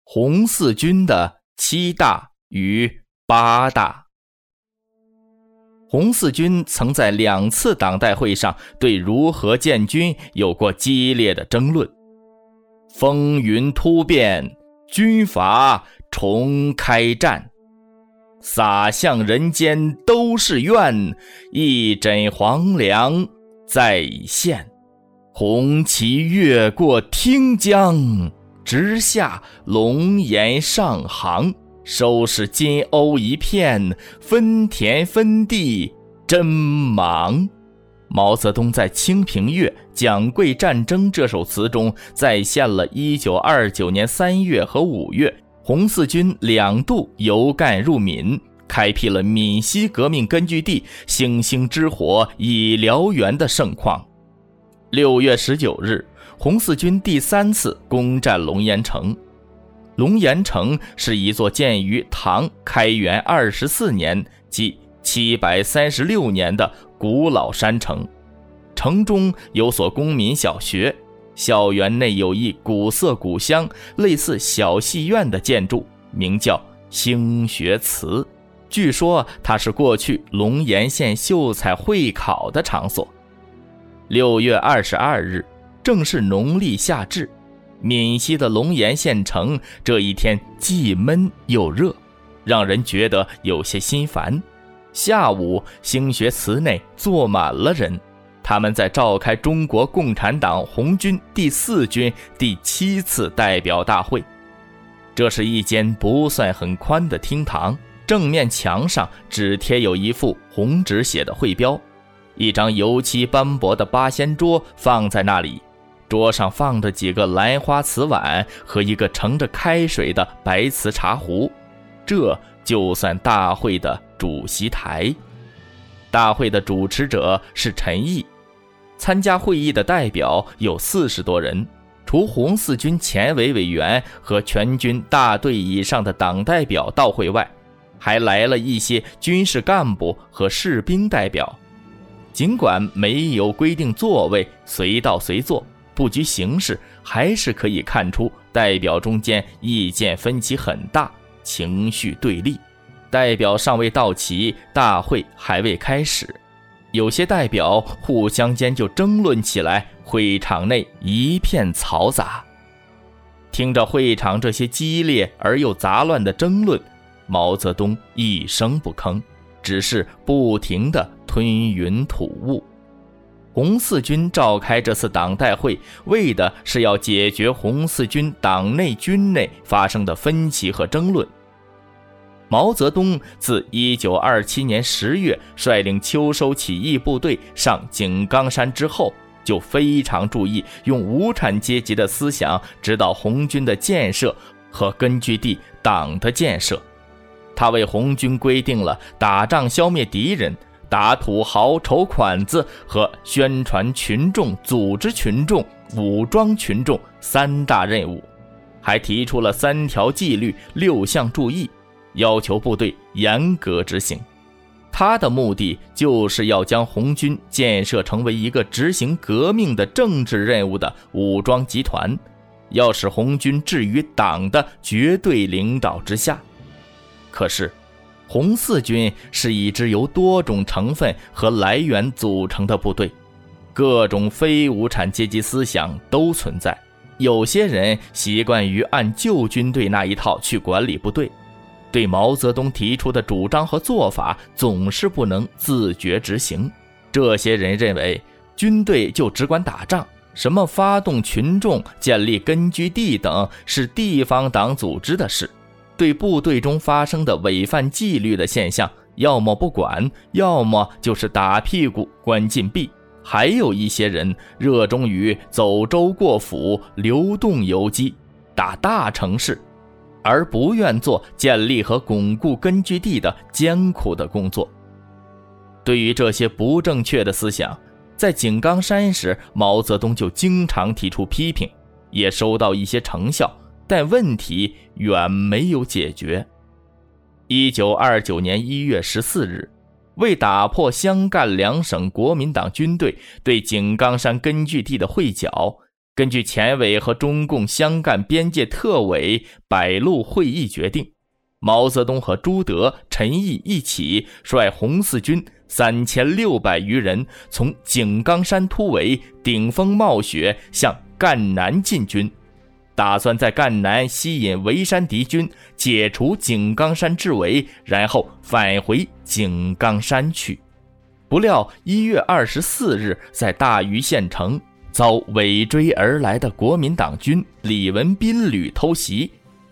红四军的7大与8大。红四军曾在2次党代会上对如何建军有过激烈的争论。风云突变，军阀重开战，洒向人间都是怨，一枕黄粱在现。红旗越过汀江，直下龙岩上杭，收拾金瓯一片，分田分地真忙。毛泽东在《清平乐·蒋桂战争》这首词中再现了1929年3月和5月红四军2度由赣入闽，开辟了闽西革命根据地星星之火已燎原的盛况。6月19日，红四军第3次攻占龙岩城。龙岩城是一座建于唐开元24年即736年的古老山城，城中有所公民小学，校园内有一古色古香类似小戏院的建筑，名叫兴学祠。据说它是过去龙岩县秀才会考的场所。6月22日，正是农历夏至，闽西的龙岩县城这一天既闷又热，让人觉得有些心烦。下午，兴学祠内坐满了人，他们在召开中国共产党红军第4军第7次代表大会。这是一间不算很宽的厅堂，正面墙上只贴有一副红纸写的会标，一张油漆斑驳的八仙桌放在那里，桌上放着几个兰花瓷碗和一个盛着开水的白瓷茶壶，这就算大会的主席台。大会的主持者是陈毅，参加会议的代表有40多人，除红四军前委委员和全军大队以上的党代表到会外，还来了一些军事干部和士兵代表。尽管没有规定座位，随到随坐，不拘形式，还是可以看出代表中间意见分歧很大，情绪对立。代表尚未到齐，大会还未开始，有些代表互相间就争论起来，会场内一片嘈杂。听着会场这些激烈而又杂乱的争论，毛泽东一声不吭，只是不停地吞云吐雾。红四军召开这次党代会，为的是要解决红四军党内军内发生的分歧和争论。毛泽东自1927年10月率领秋收起义部队上井冈山之后，就非常注意用无产阶级的思想指导红军的建设和根据地党的建设。他为红军规定了打仗消灭敌人、打土豪筹款子和宣传群众、组织群众、武装群众3大任务，还提出了3条纪律、6项注意，要求部队严格执行。他的目的就是要将红军建设成为一个执行革命的政治任务的武装集团，要使红军置于党的绝对领导之下。可是红四军是一支由多种成分和来源组成的部队，各种非无产阶级思想都存在，有些人习惯于按旧军队那一套去管理部队，对毛泽东提出的主张和做法总是不能自觉执行。这些人认为军队就只管打仗，什么发动群众、建立根据地等是地方党组织的事，对部队中发生的违反纪律的现象，要么不管，要么就是打屁股关禁闭。还有一些人热衷于走州过府、流动游击，打大城市，而不愿做建立和巩固根据地的艰苦的工作。对于这些不正确的思想，在井冈山时，毛泽东就经常提出批评，也收到一些成效，但问题远没有解决。1929年1月14日，为打破湘赣2省国民党军队对井冈山根据地的会剿， 根据前委和中共湘赣边界特委百路会议决定，毛泽东和朱德、陈毅一起率红四军3600余人从井冈山突围，顶风冒雪向赣南进军，打算在赣南吸引围山敌军，解除井冈山之围，然后返回井冈山去。不料1月24日在大余县城遭尾追而来的国民党军李文斌旅偷袭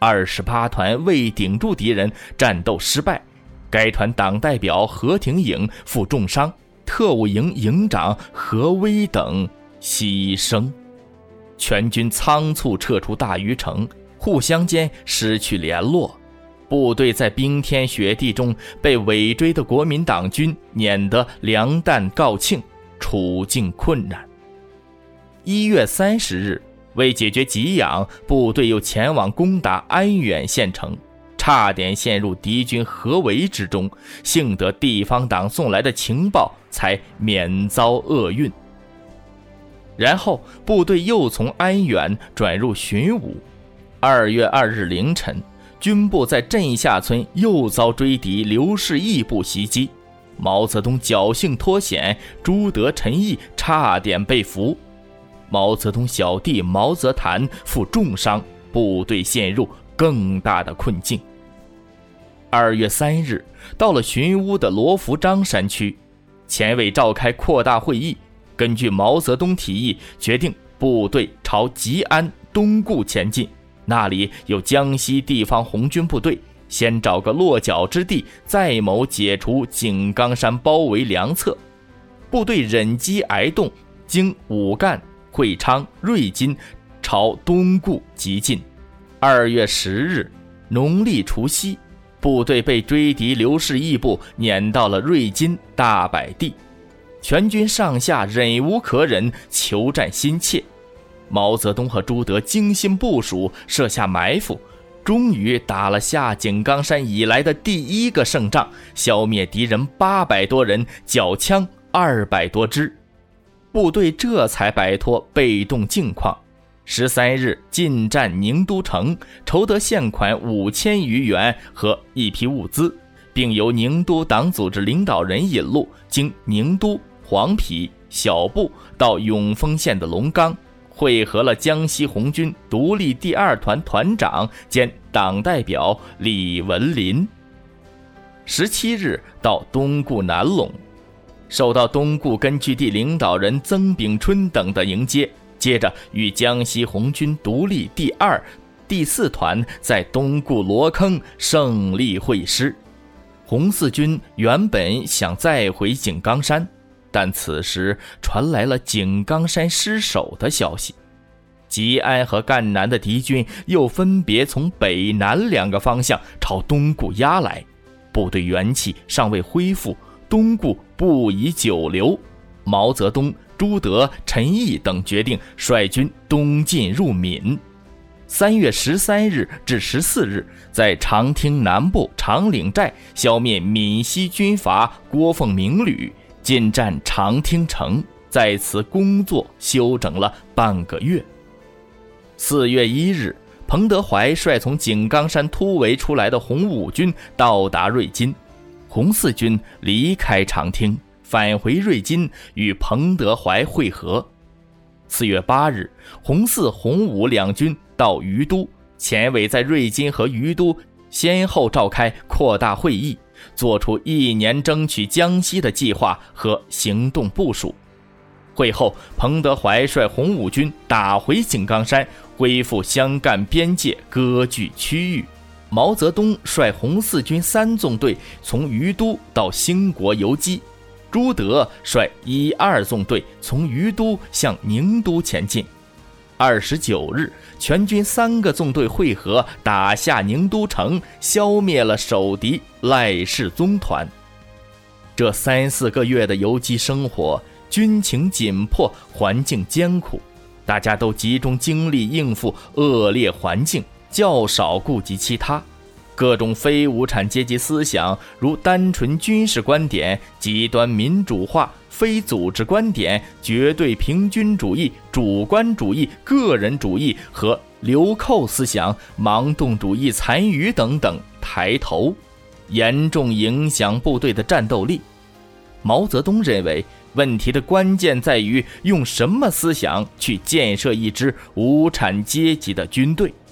，28团未顶住敌人，战斗失败，该团党代表何廷颖负重伤，特务营营长何威等牺牲。全军仓促撤出大余城，互相间失去联络，部队在冰天雪地中被尾追的国民党军撵得粮弹告罄，处境困难。1月30日，为解决给养，部队又前往攻打安远县城，差点陷入敌军合围之中，幸得地方党送来的情报，才免遭厄运。然后部队又从安远转入寻武。2月2日凌晨，军部在镇下村又遭追敌刘士义部袭击，毛泽东侥幸脱险，朱德、陈毅差点被俘。毛泽东小弟毛泽谭负重伤，部队陷入更大的困境。2月3日，到了寻乌的罗浮张山区，前委召开扩大会议，根据毛泽东提议，决定部队朝吉安、东固前进，那里有江西地方红军部队，先找个落脚之地，再谋解除井冈山包围良策。部队忍饥挨冻，经武干、会昌、瑞金朝东固急进。2月10日，农历除夕，部队被追敌刘士义部撵到了瑞金、大柏地，全军上下忍无可忍，求战心切。毛泽东和朱德精心部署，设下埋伏，终于打了下井冈山以来的第一个胜仗，消灭敌人800多人，缴枪200多支，部队这才摆脱被动境况。13日进占宁都城，筹得现款5000余元和一批物资，并由宁都党组织领导人引路，经宁都、黄陂、小布到永丰县的龙冈，会合了江西红军独立第2团团长兼党代表李文林。17日到东固南陇，受到东固根据地领导人曾炳春等的迎接，接着与江西红军独立第2、第4团在东固罗坑胜利会师。红四军原本想再回井冈山，但此时传来了井冈山失守的消息，吉安和赣南的敌军又分别从北南2个方向朝东固压来，部队元气尚未恢复，东固不宜久留。毛泽东、朱德、陈毅等决定率军东进入闽。3月13日至14日，在长汀南部长岭寨消灭闽西军阀郭凤鸣旅，进占长汀城，在此工作休整了半个月。4月1日，彭德怀率从井冈山突围出来的红五军到达瑞金，红四军离开长汀，返回瑞金与彭德怀会合。4月8日，红四、红五两军到于都，前委在瑞金和于都先后召开扩大会议，做出1年争取江西的计划和行动部署。会后，彭德怀率红五军打回井冈山，恢复湘赣边界割据区域。毛泽东率红四军3纵队从于都到兴国游击，朱德率1、2纵队从于都向宁都前进。29日，全军3个纵队会合，打下宁都城，消灭了守敌赖世宗团。这3、4个月的游击生活，军情紧迫，环境艰苦，大家都集中精力应付恶劣环境，较少顾及其他。各种非无产阶级思想，如单纯军事观点、极端民主化、 非组织观点、绝对平均主义、主观主义、个人主义和流寇思想、盲动主义残余等等抬头，严重影响部队的战斗力。毛泽东认为，问题的关键在于用什么思想去建设一支无产阶级的军队。